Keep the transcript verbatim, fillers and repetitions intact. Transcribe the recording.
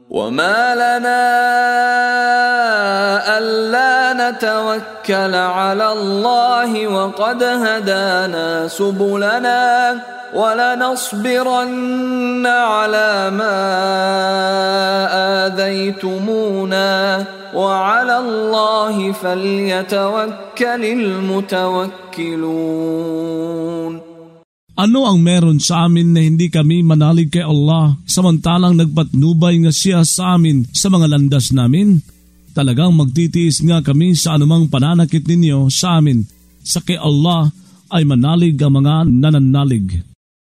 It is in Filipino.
وَمَا لَنَا أَلَّا نَتَوَكَّلَ عَلَى اللَّهِ وَقَدْ هَدَانَا سُبُلَنَا وَلَنَصْبِرَنَّ عَلَى مَا آذَيْتُمُونَا وَعَلَى اللَّهِ فَلْيَتَوَكَّلِ الْمُتَوَكِّلُونَ. Ano ang meron sa amin na hindi kami manalig kay Allah samantalang nagpatnubay nga siya sa amin sa mga landas namin? Talagang magtitiis nga kami sa anumang pananakit ninyo sa amin sa kay Allah ay manalig ang mga nananalig.